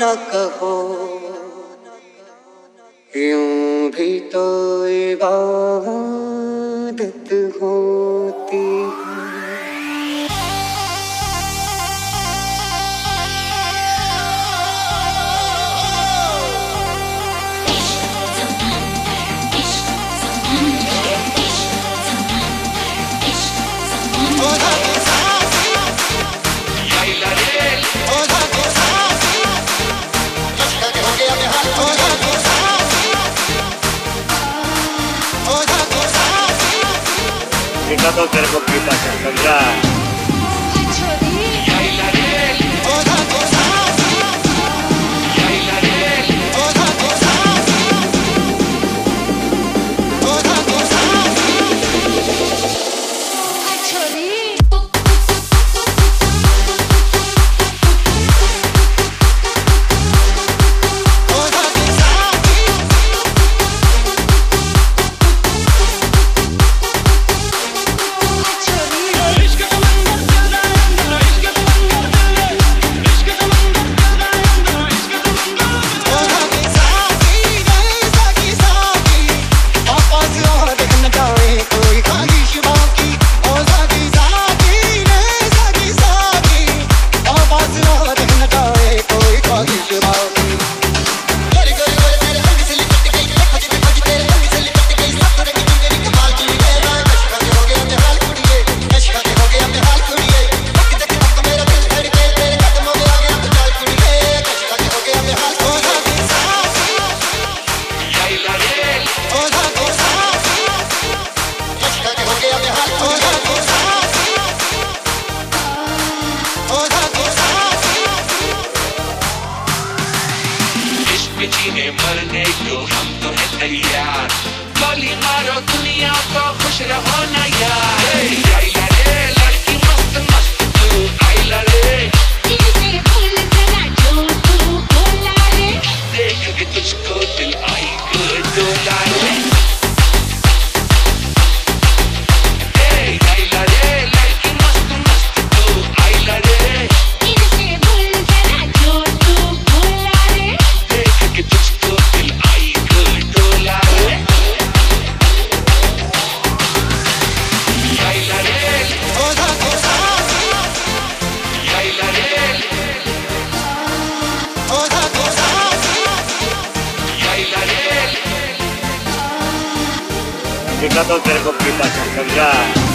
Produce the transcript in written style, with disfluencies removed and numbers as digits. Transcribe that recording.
न कहो, यूं भी तो इबादत होती है। देखा तो तेरे को पीता समझा। मरने को हम तो है तैयार, गोली मारो दुनिया को खुश रहो ना यार। आइला रे लड़की मस्त मस्त तू, आइला रे दिल से बोल जरा जो तू बोला रे, देख के तुझको दिल आई को डोला रे। आइला रे लड़की मस्त मस्त तू, आइला रे दिल से बोल जरा जो तू बोला रे, देख के तुझको दिल आई को डोला रे। आइला रे आइला रे आइला रे। देखा तो तेरे को पीता समझा।